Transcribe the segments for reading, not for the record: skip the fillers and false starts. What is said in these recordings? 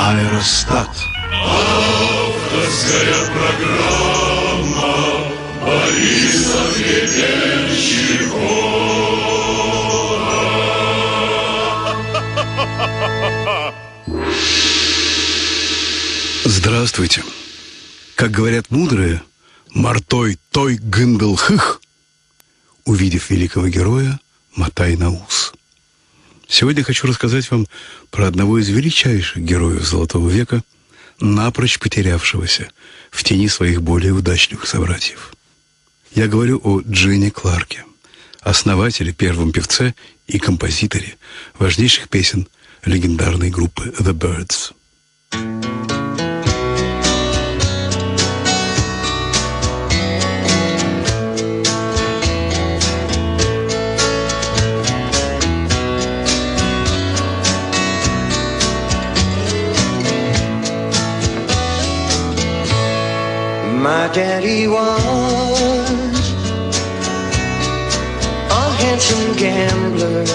Аэростат. Авторская программа Бориса Гребенщикова. Здравствуйте. Как говорят мудрые, «Мартой той гынделхых», увидев великого героя, мотай на ус. Сегодня хочу рассказать вам про одного из величайших героев Золотого века, напрочь потерявшегося в тени своих более удачливых собратьев. Я говорю о Дженни Кларке, основателе, первом певце и композиторе важнейших песен легендарной группы The Byrds. My daddy was a handsome gambler.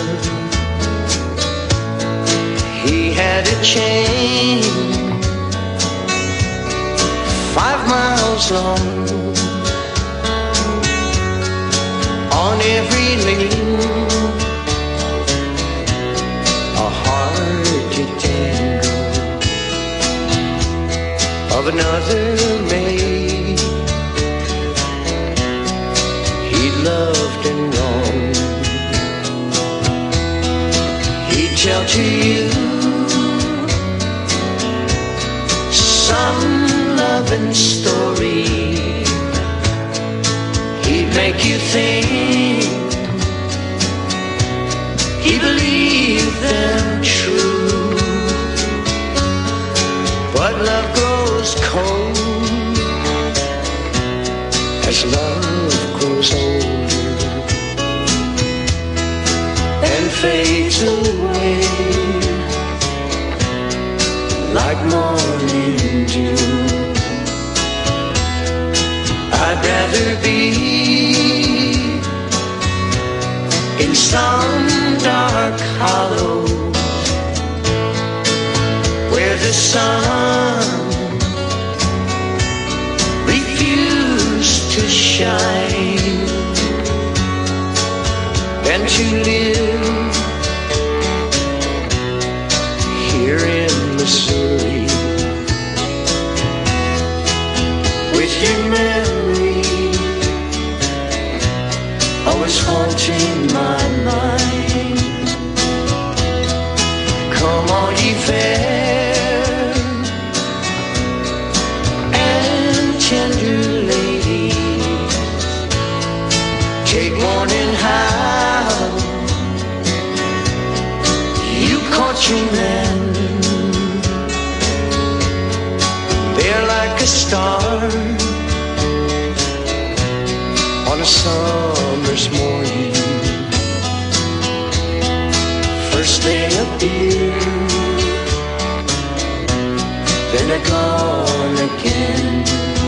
He had a chain 5 miles long. On every lane a heart to tango of another maid. Loved and wronged. He'd tell to you some loving story. He'd make you think he believed them true. But love grows cold as love grows older and fades away like morning dew. I'd rather be in some dark hollow where the sun refused to shine than to live here in Missouri with your memory always haunting my mind. Come on, ye fair and tender ladies, take warning how you caught your man. They're like a star on a summer's morning. First they appear, then they're gone again.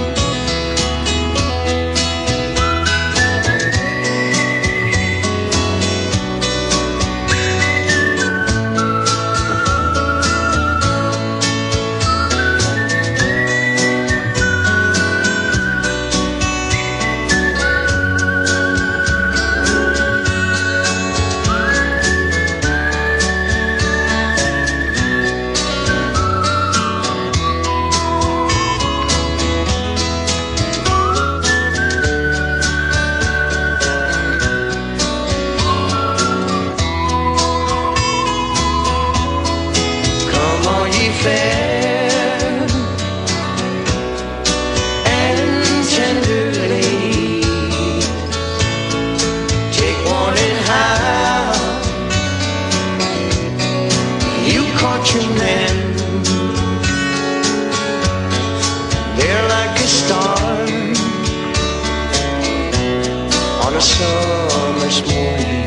Summer's morning,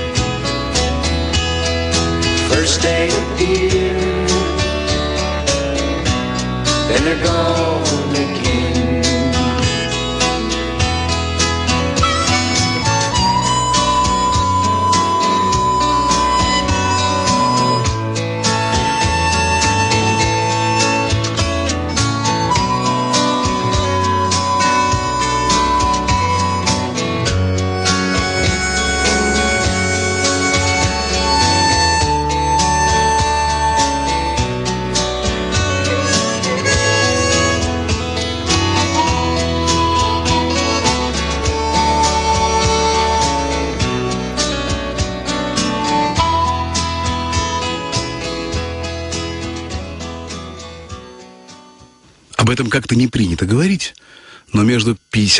first they appear, then they're gone again. Об этом как-то не принято говорить, но между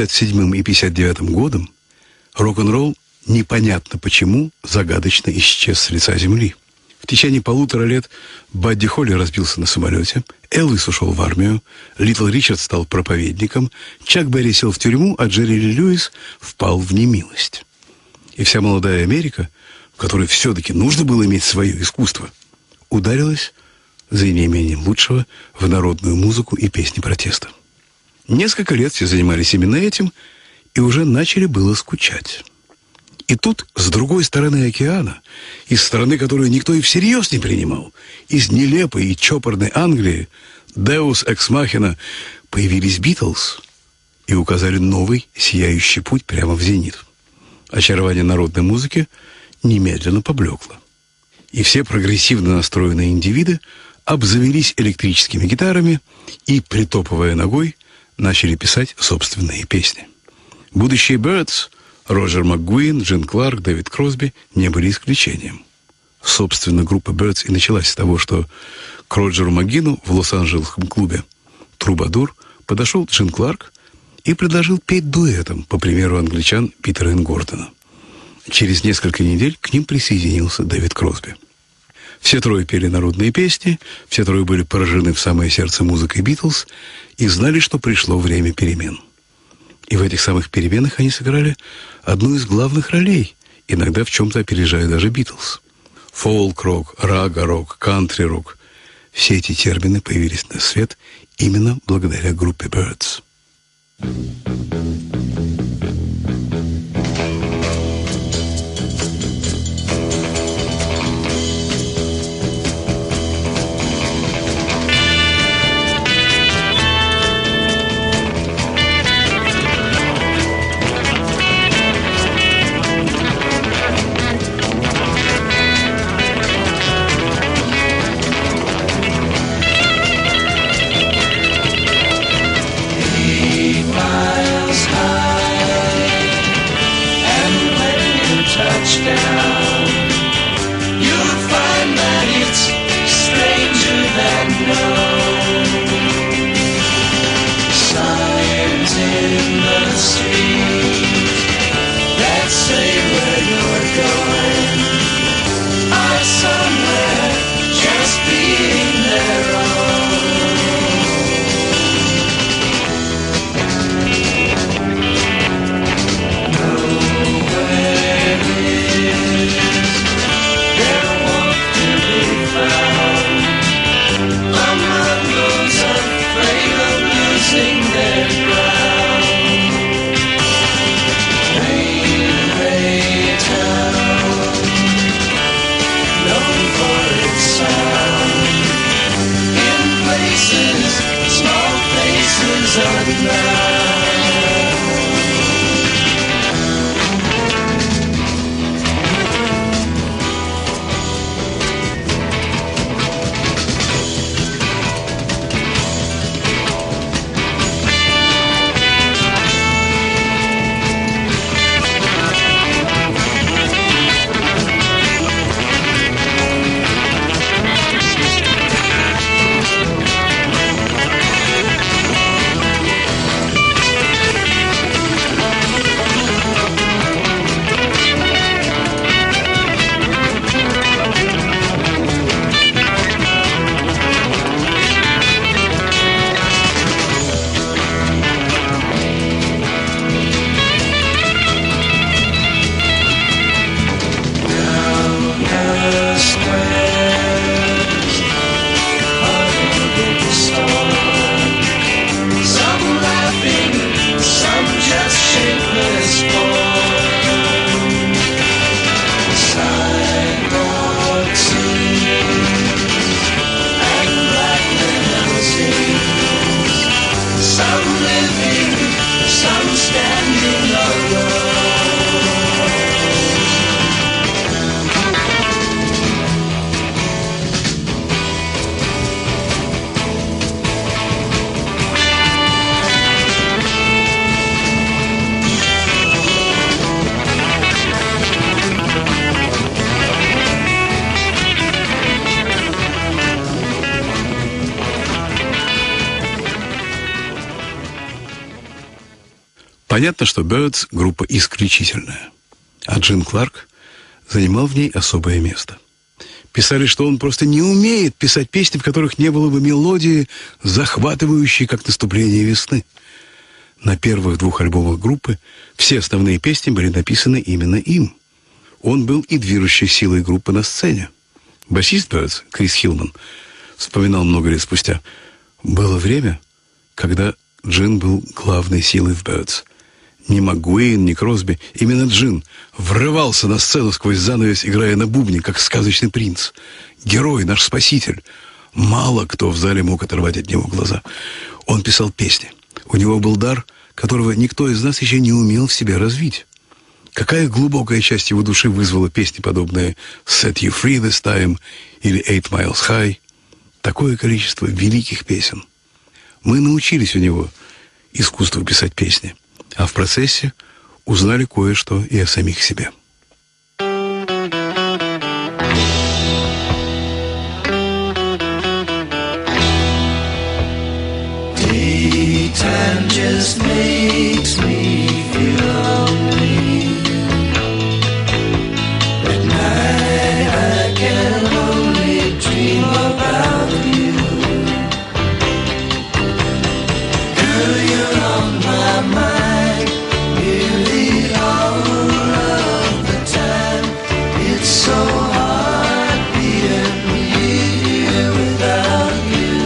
57 и 59 годом рок-н-ролл непонятно почему загадочно исчез с лица земли. В течение 1,5 лет Бадди Холли разбился на самолете, Элвис ушел в армию, Литл Ричард стал проповедником, Чак Берри сел в тюрьму, а Джерри Ли Льюис впал в немилость. И вся молодая Америка, в которой все-таки нужно было иметь свое искусство, ударилась за неимением лучшего в народную музыку и песни протеста. Несколько лет все занимались именно этим и уже начали было скучать. И тут, с другой стороны океана, из страны, которую никто и всерьез не принимал, из нелепой и чопорной Англии, Deus Ex Machina, появились Битлз и указали новый сияющий путь прямо в зенит. Очарование народной музыки немедленно поблекло. И все прогрессивно настроенные индивиды обзавелись электрическими гитарами и, притопывая ногой, начали писать собственные песни. Будущие Бёрдс, Роджер МакГуин, Джин Кларк, Дэвид Кросби не были исключением. Собственно, группа Бёрдс и началась с того, что к Роджеру МакГуину в Лос-Анджелесском клубе «Трубадур» подошел Джин Кларк и предложил петь дуэтом, по примеру англичан Питера Гордона. Через несколько недель к ним присоединился Дэвид Кросби. Все трое пели народные песни, все трое были поражены в самое сердце музыкой Битлз и знали, что пришло время перемен. И в этих самых переменах они сыграли одну из главных ролей, иногда в чем-то опережая даже Битлз. Фолк-рок, рага-рок, кантри-рок – все эти термины появились на свет именно благодаря группе Бёрдс. My Понятно, что Birds — группа исключительная, а Джин Кларк занимал в ней особое место. Писали, что он просто не умеет писать песни, в которых не было бы мелодии, захватывающей, как наступление весны. На первых 2 альбомах группы все основные песни были написаны именно им. Он был и движущей силой группы на сцене. Басист Birds Крис Хилман вспоминал много лет спустя: было время, когда Джин был главной силой в Birds. Ни МакГуин, ни Кросби, именно Джин врывался на сцену сквозь занавес, играя на бубне, как сказочный принц. Герой, наш спаситель. Мало кто в зале мог оторвать от него глаза. Он писал песни. У него был дар, которого никто из нас еще не умел в себе развить. Какая глубокая часть его души вызвала песни, подобные «Set You Free This Time» или «8 Miles High». Такое количество великих песен. Мы научились у него искусству писать песни, а в процессе узнали кое-что и о самих себе. Daytime just makes me feel lonely. At night I can only dream about you. Girl, you're on my mind nearly all of the time. It's so hard being here without you.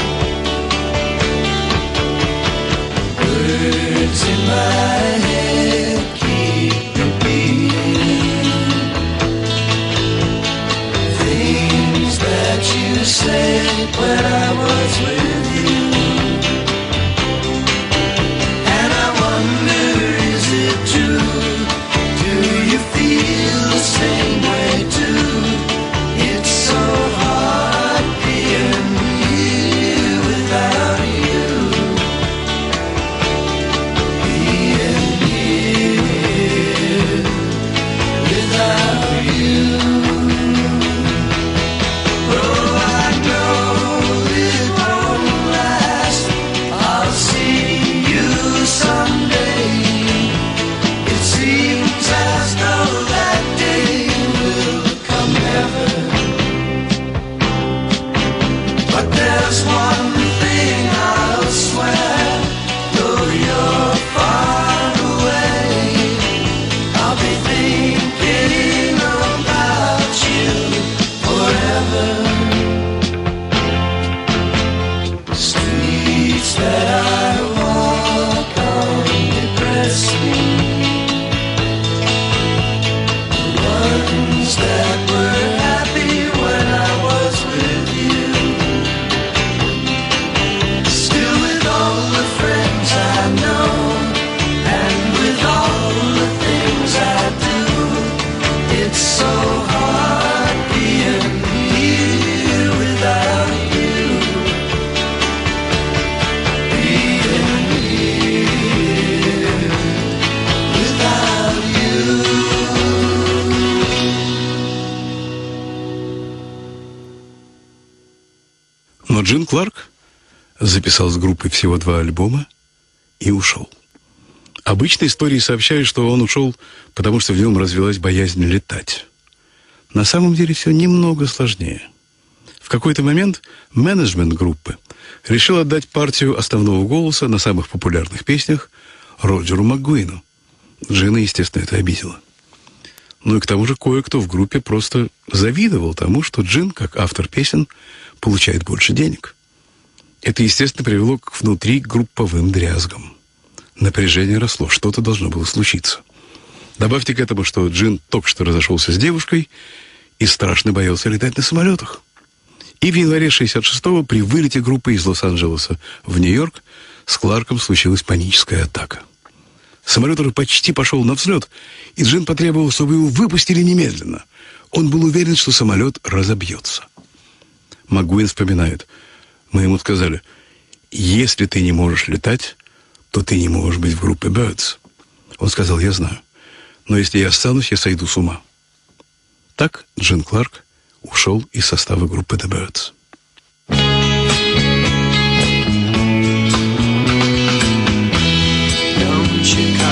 Words in my head keep repeating things that you said when I was with you. And I wonder, is it true? Do you feel the same way too? It's so hard being here without you. Being here without you. Oh, I know it won't last. I'll see you someday. It seems as though that day will come never. But there's one thing I'll swear, though you're far away, I'll be thinking about you forever. Streets that I walk on depress me. The ones that were happy when I was with you. Still with all the friends I know, and with all the things I do, it's so hard being here without you. Being here without you. Но Джин Кларк записал с группой всего 2 альбома и ушел. Обычно истории сообщают, что он ушел, потому что в нем развилась боязнь летать. На самом деле все немного сложнее. В какой-то момент менеджмент группы решил отдать партию основного голоса на самых популярных песнях Роджеру МакГуину. Джина, естественно, это обидело. Ну и к тому же кое-кто в группе просто завидовал тому, что Джин, как автор песен, получает больше денег. Это, естественно, привело к внутригрупповым дрязгам. Напряжение росло, что-то должно было случиться. Добавьте к этому, что Джин только что разошелся с девушкой и страшно боялся летать на самолетах. И в январе 66-го при вылете группы из Лос-Анджелеса в Нью-Йорк с Кларком случилась паническая атака. Самолет уже почти пошел на взлет, и Джин потребовал, чтобы его выпустили немедленно. Он был уверен, что самолет разобьется. МакГуин вспоминает: мы ему сказали: если ты не можешь летать, то ты не можешь быть в группе Birds. Он сказал: я знаю, но если я останусь, я сойду с ума. Так Джин Кларк ушел из состава группы The Birds. Don't you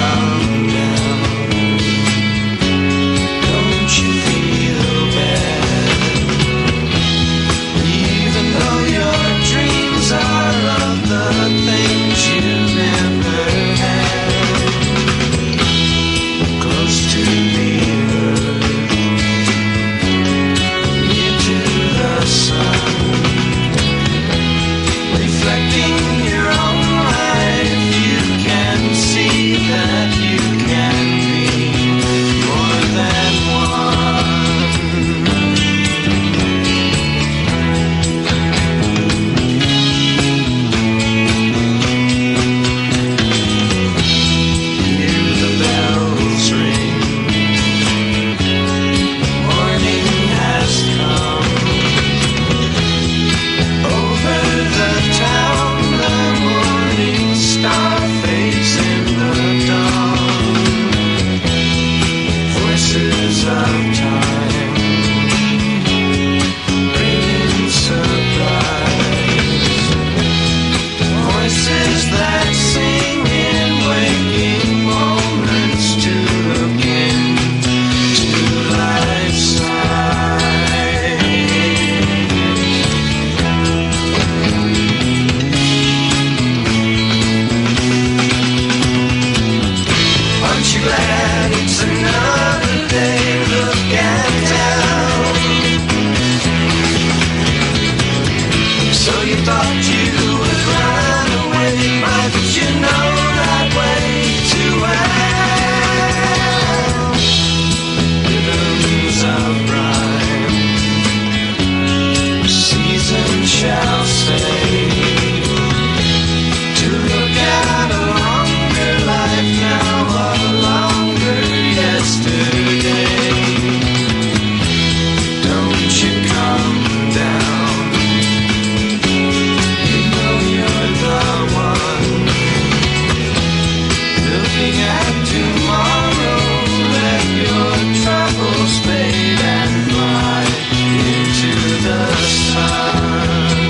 shall say. To look at a longer life now, a longer yesterday. Don't you come down, you know you're the one. Looking at tomorrow, let your troubles fade and fly into the sun.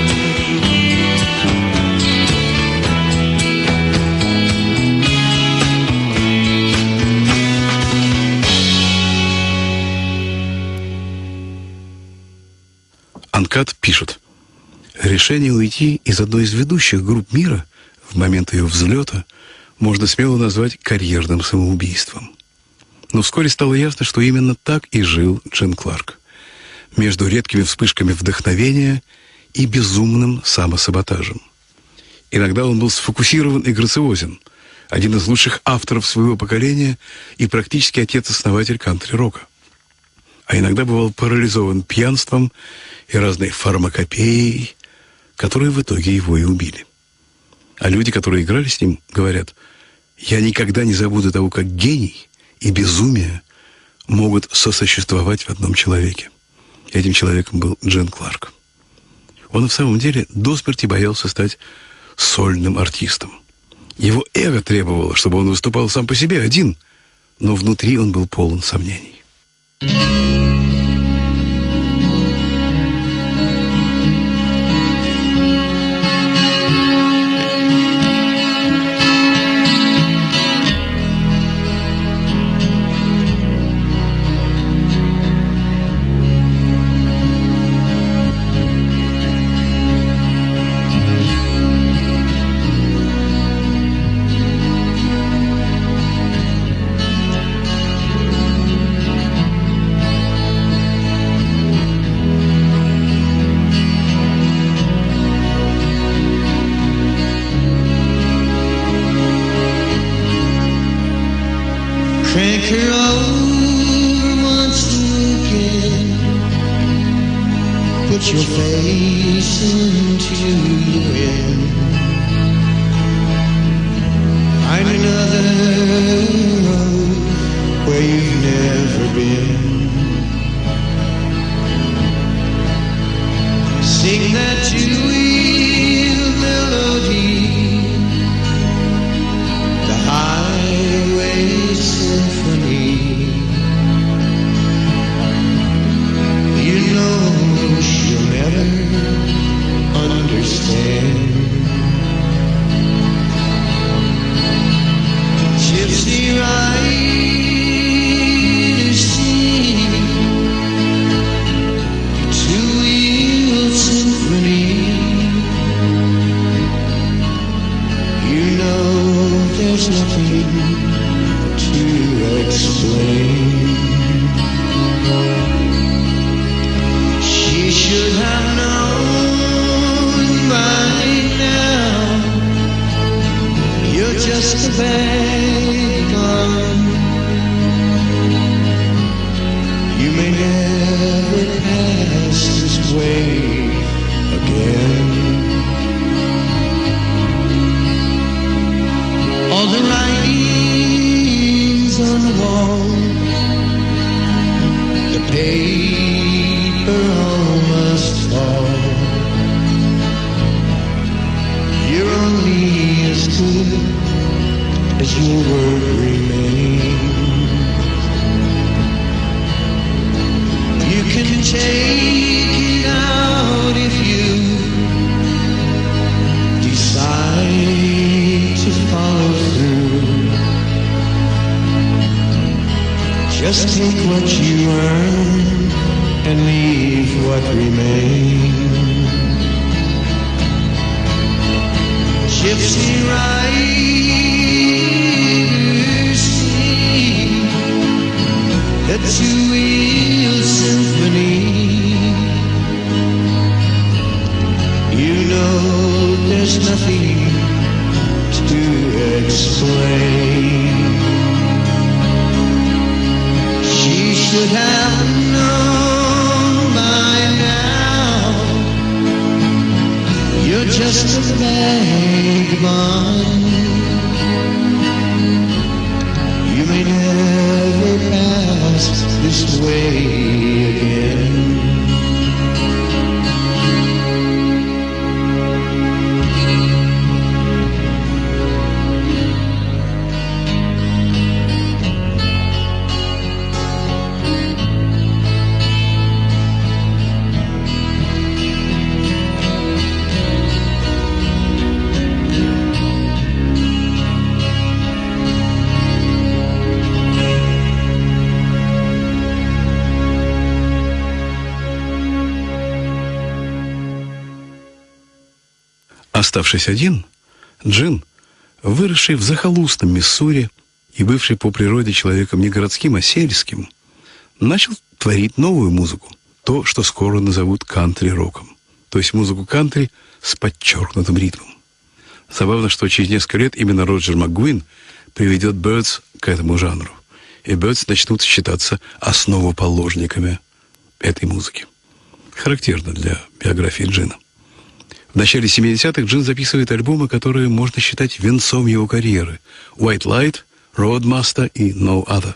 Анкат пишет: решение уйти из одной из ведущих групп мира в момент ее взлета можно смело назвать карьерным самоубийством. Но вскоре стало ясно, что именно так и жил Джен Кларк. Между редкими вспышками вдохновения и безумным самосаботажем. Иногда он был сфокусирован и грациозен, один из лучших авторов своего поколения и практически отец-основатель кантри-рока. А иногда бывал парализован пьянством и разной фармакопеей, которые в итоге его и убили. А люди, которые играли с ним, говорят: «Я никогда не забуду того, как гений и безумие могут сосуществовать в одном человеке». Этим человеком был Джен Кларк. Он в самом деле до смерти боялся стать сольным артистом. Его эго требовало, чтобы он выступал сам по себе, один, но внутри он был полон сомнений. Crank her over once again. Put your face into the wind. Find another road where you've never been. Sing that two-wheel melody, the highway symphony. You know she'll never understand. Gypsy riders sing two-wheel symphony. You know there's nothing to explain. She should have known by now. You're just a vagabond. You may never pass this way again. All the writings on the wall, the paper all must fall. You're only as good as your word remains. You can take it out if you decide to follow through. Just take what you earn and leave what remains. Gypsy riders sing the two-wheel symphony. You know there's nothing to explain. She should have known by now. just a vagabond. You may never pass this way again. Оставшись один, Джин, выросший в захолустном Миссури и бывший по природе человеком не городским, а сельским, начал творить новую музыку, то, что скоро назовут кантри-роком, то есть музыку кантри с подчеркнутым ритмом. Забавно, что через несколько лет именно Роджер МакГуин приведет Бёрдс к этому жанру, и Бёрдс начнут считаться основоположниками этой музыки. Характерно для биографии Джина. В начале 70-х Джин записывает альбомы, которые можно считать венцом его карьеры. «White Light», «Roadmaster» и «No Other».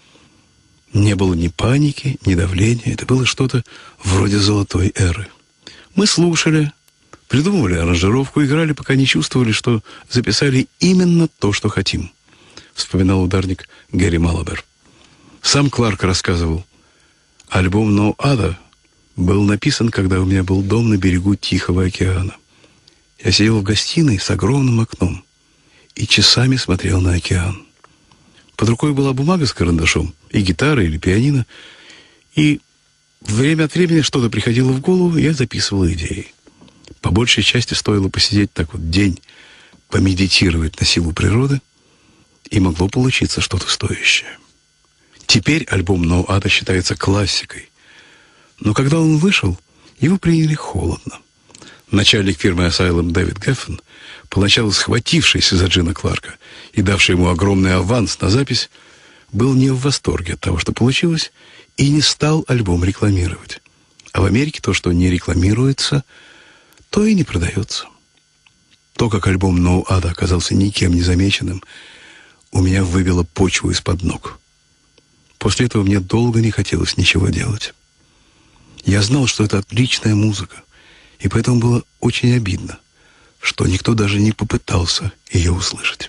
Не было ни паники, ни давления. Это было что-то вроде золотой эры. Мы слушали, придумывали аранжировку, играли, пока не чувствовали, что записали именно то, что хотим, вспоминал ударник Гэри Малабер. Сам Кларк рассказывал, альбом «No Other» был написан, когда у меня был дом на берегу Тихого океана. Я сидел в гостиной с огромным окном и часами смотрел на океан. Под рукой была бумага с карандашом, и гитара, или пианино, и время от времени что-то приходило в голову, и я записывал идеи. По большей части стоило посидеть так вот день, помедитировать на силу природы, и могло получиться что-то стоящее. Теперь альбом «No Other» считается классикой. Но когда он вышел, его приняли холодно. Начальник фирмы Asylum Дэвид Геффен, поначалу схватившийся за Джина Кларка и давший ему огромный аванс на запись, был не в восторге от того, что получилось, и не стал альбом рекламировать. А в Америке то, что не рекламируется, то и не продается. То, как альбом «No Other» оказался никем не замеченным, у меня выбило почву из-под ног. После этого мне долго не хотелось ничего делать. Я знал, что это отличная музыка, и поэтому было очень обидно, что никто даже не попытался ее услышать.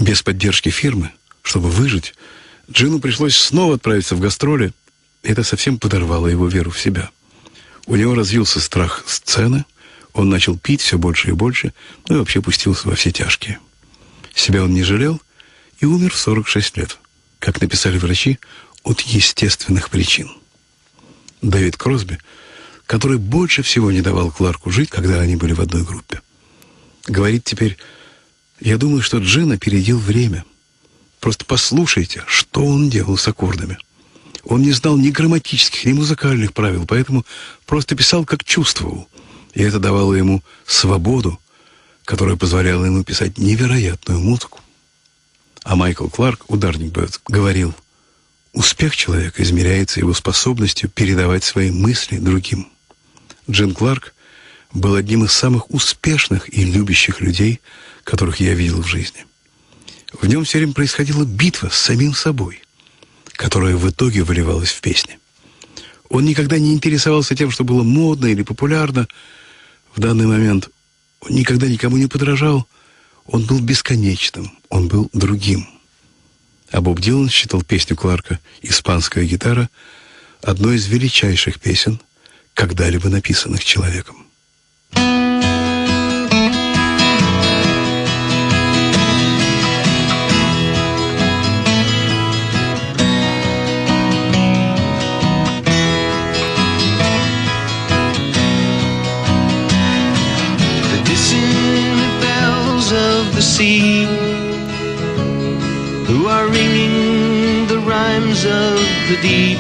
Без поддержки фирмы, чтобы выжить, Джину пришлось снова отправиться в гастроли, и это совсем подорвало его веру в себя. У него развился страх сцены, он начал пить все больше и больше, ну и вообще пустился во все тяжкие. Себя он не жалел и умер в 46 лет, как написали врачи, от естественных причин. Дэвид Кросби, который больше всего не давал Кларку жить, когда они были в одной группе, говорит теперь: «Я думаю, что Джин опередил время. Просто послушайте, что он делал с аккордами. Он не знал ни грамматических, ни музыкальных правил, поэтому просто писал, как чувствовал. И это давало ему свободу, которая позволяла ему писать невероятную музыку». А Майкл Кларк, ударник Бёрдс, говорил: «Успех человека измеряется его способностью передавать свои мысли другим». Джин Кларк был одним из самых успешных и любящих людей, которых я видел в жизни. В нем все время происходила битва с самим собой, которая в итоге выливалась в песни. Он никогда не интересовался тем, что было модно или популярно в данный момент. Он никогда никому не подражал. Он был бесконечным, он был другим. А Боб Дилан считал песню Кларка «Испанская гитара» одной из величайших песен, когда-либо написанных человеком. The dissonant bells of the sea, who are ringing the rhymes of the deep,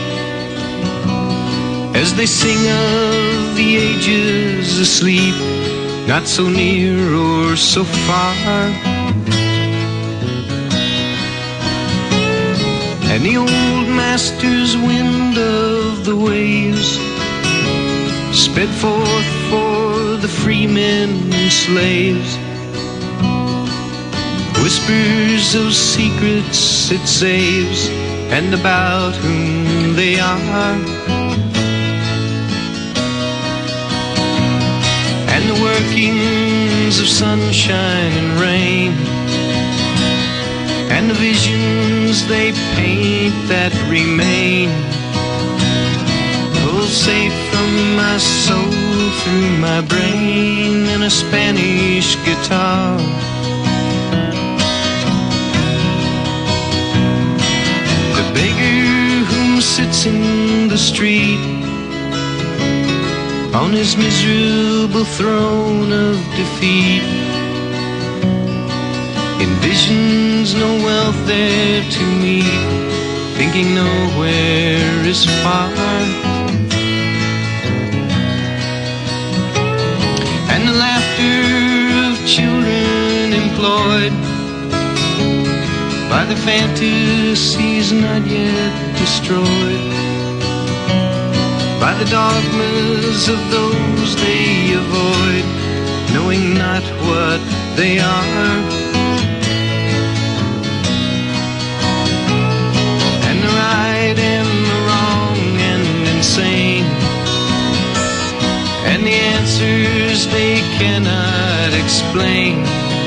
as they sing of the ages asleep, not so near or so far. And the old master's wind of the waves sped forth for the free men and slaves, whispers of secrets it saves, and about whom they are. And the workings of sunshine and rain, and the visions they paint that remain, pulsate from my soul through my brain in a Spanish guitar. The beggar who sits in the street on his miserable throne of defeat envisions no wealth there to meet, thinking nowhere is far. And the laughter of children employed by the fantasies not yet destroyed, by the dogmas of those they avoid, knowing not what they are. And the right and the wrong and insane, and the answers they cannot explain,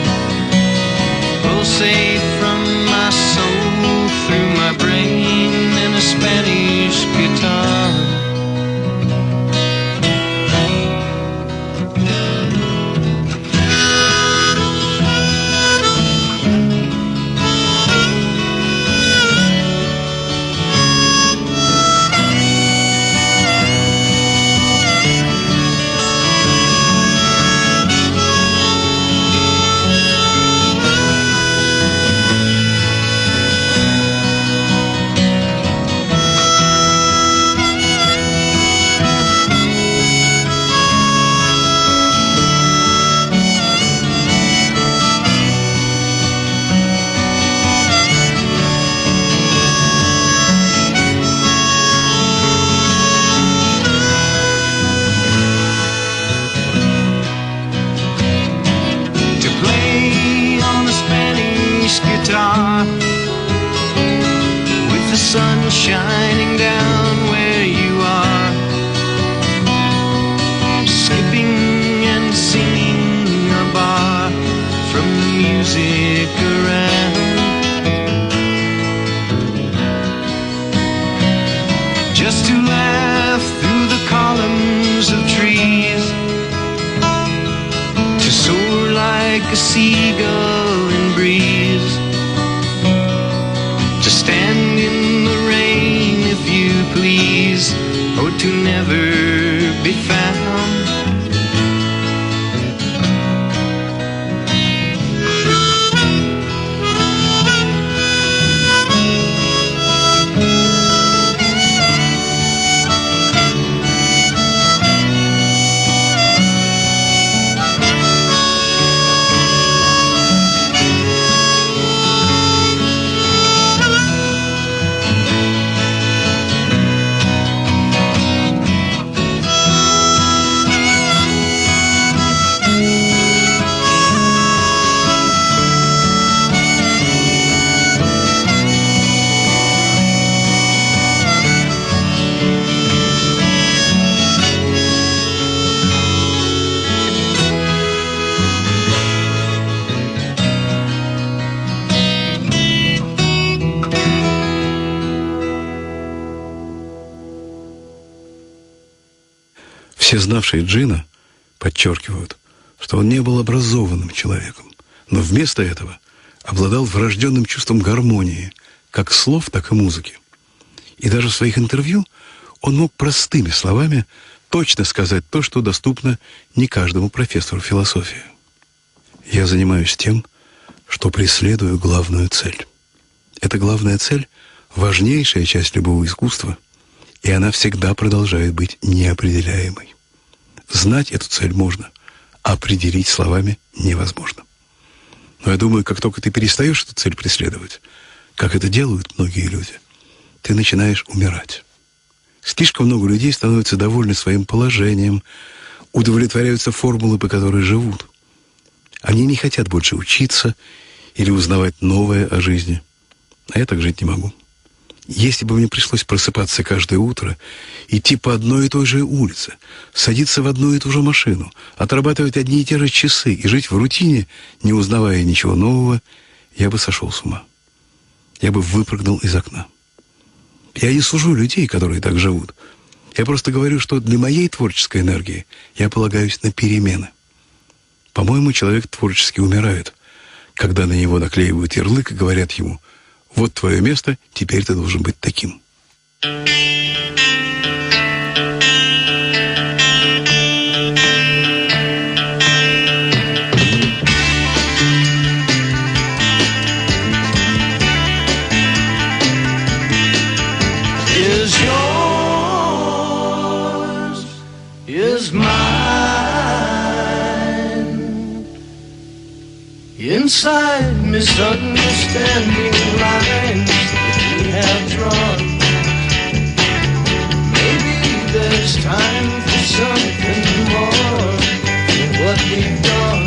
pulsate from my soul through my brain in a Spanish guitar. With the sun shining down where you are, skipping and singing a bar from the music around. a seagull in breeze, to stand in the rain if you please, or to never be found. Все знавшие Джина подчеркивают, что он не был образованным человеком, но вместо этого обладал врожденным чувством гармонии, как слов, так и музыки. И даже в своих интервью он мог простыми словами точно сказать то, что доступно не каждому профессору философии. Я занимаюсь тем, что преследую главную цель. Эта главная цель – важнейшая часть любого искусства, и она всегда продолжает быть неопределяемой. Знать эту цель можно, определить словами невозможно. Но я думаю, как только ты перестаешь эту цель преследовать, как это делают многие люди, ты начинаешь умирать. Слишком много людей становятся довольны своим положением, удовлетворяются формулы, по которой живут. Они не хотят больше учиться или узнавать новое о жизни. А я так жить не могу. Если бы мне пришлось просыпаться каждое утро, идти по одной и той же улице, садиться в одну и ту же машину, отрабатывать одни и те же часы и жить в рутине, не узнавая ничего нового, я бы сошел с ума. Я бы выпрыгнул из окна. Я не сужу людей, которые так живут. Я просто говорю, что для моей творческой энергии я полагаюсь на перемены. По-моему, человек творчески умирает, когда на него наклеивают ярлык и говорят ему: вот твое место, теперь ты должен быть таким. Is yours, is mine. Inside misunderstanding lines that we have drawn. Maybe there's time for something more than what we've done.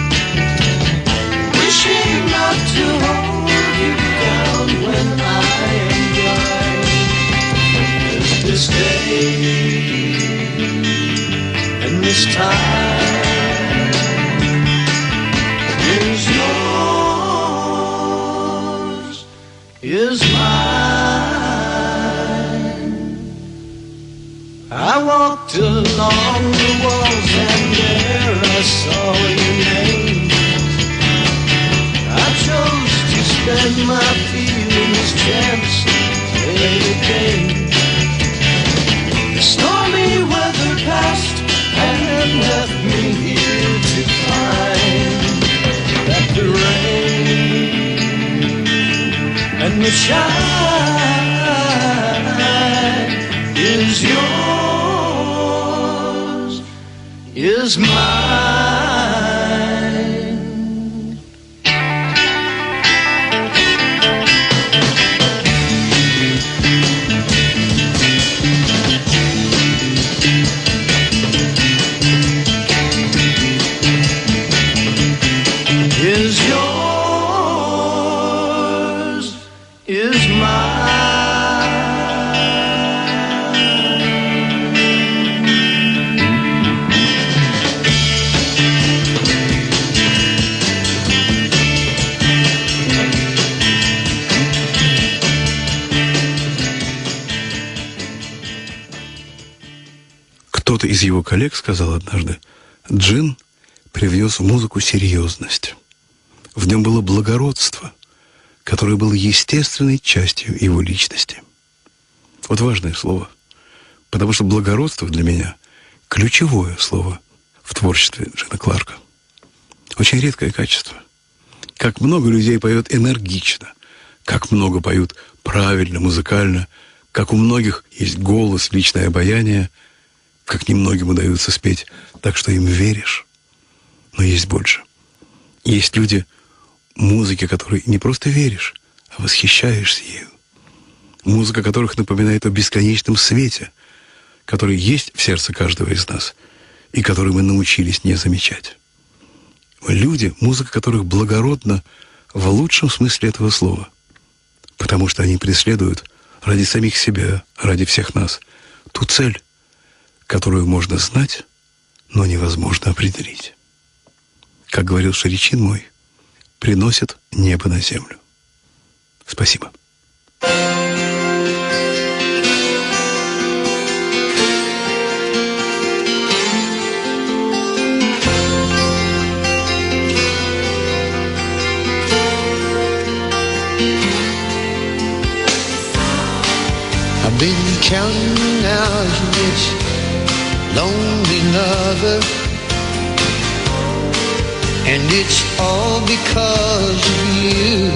Wishing not to hold you down when I am blind. There's this day and this time is yours, is mine. I walked along the walls and there I saw your name. I chose to spend my feelings chance play the game. The stormy weather passed and left me here to find that the rain and the shine is yours, is mine. Is yours, is mine. Кто-то из его коллег сказал однажды: Джин привнес в музыку серьезность. В нем было благородство, которое было естественной частью его личности. Вот важное слово, потому что благородство для меня – ключевое слово в творчестве Джина Кларка. Очень редкое качество. Как много людей поет энергично, как много поют правильно, музыкально, как у многих есть голос, личное обаяние, как немногим удается спеть так, что им веришь. Но есть больше. Есть люди, музыке которой не просто веришь, а восхищаешься ею. Музыка которых напоминает о бесконечном свете, который есть в сердце каждого из нас и который мы научились не замечать. Люди, музыка которых благородна в лучшем смысле этого слова, потому что они преследуют ради самих себя, ради всех нас, ту цель, которую можно знать, но невозможно определить. Как говорил Шаричин мой, приносит небо на землю. Спасибо. I've been counting out this lonely lover, and it's all because of you.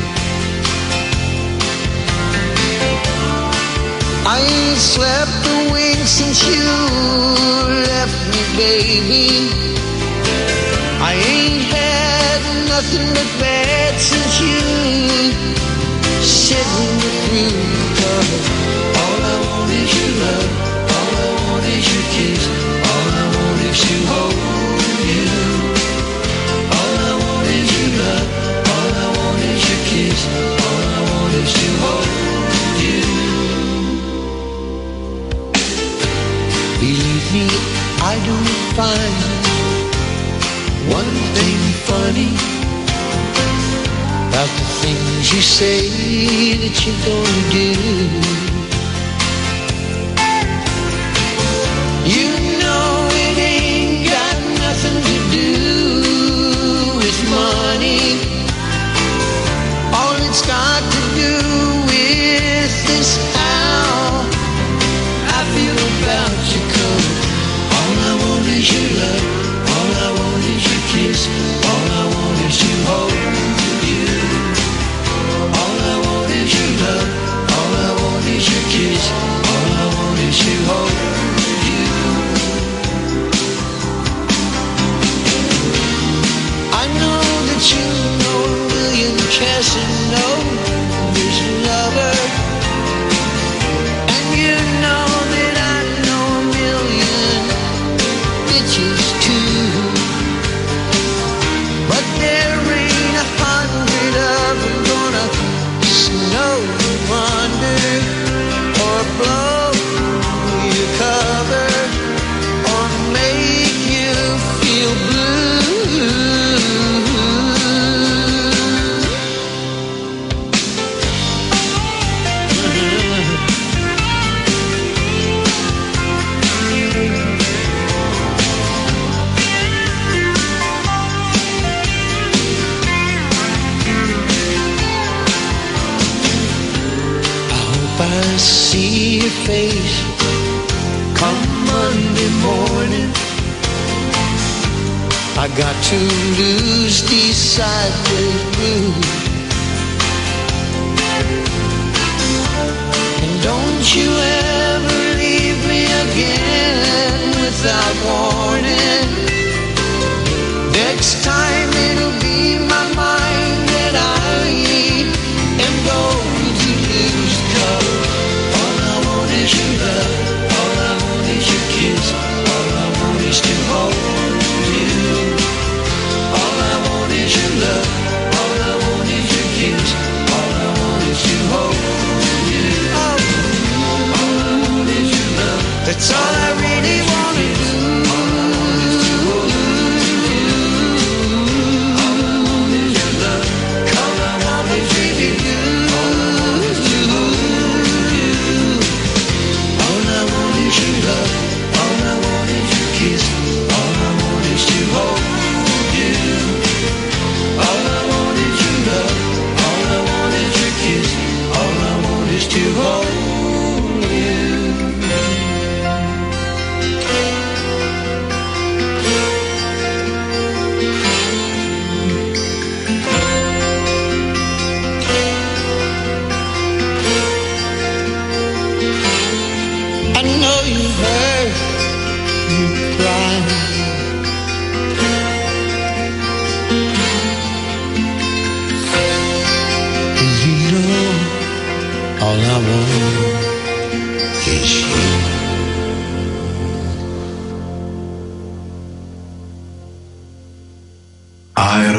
I ain't slept a wink since you left me, baby. I ain't had nothing but bad since you set me through. All I want is your love, all I want is your kiss, all I want is to hold you. All I want is your love, all I want is your kiss, all I want is to hold you. Believe me, I don't find one thing funny about the things you say that you're gonna do. You know it ain't got nothing to do with money. All it's got to do with is how I feel about you. 'Cause all I want is your love, all I want is your kiss, all I want is to hold you. All I want is your love, all I want is your kiss, all I want is to hold you. I know that you know a million Casanova's lover, and you know that I know a million bitches too. But there ain't 100 of them gonna snow you under or blow your cover or make you feel blue. I see your face come Monday morning. I got to lose these sideways blues. And don't you ever leave me again without warning. Next time it'll be my mind that I am going to lose. 'Cause all I want is your love, all I want is your kiss, all I want is to hold you. All I want is your love, all I want is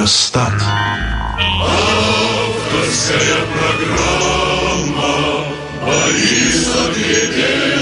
аэростат. Авторская программа Бориса Гребенщикова.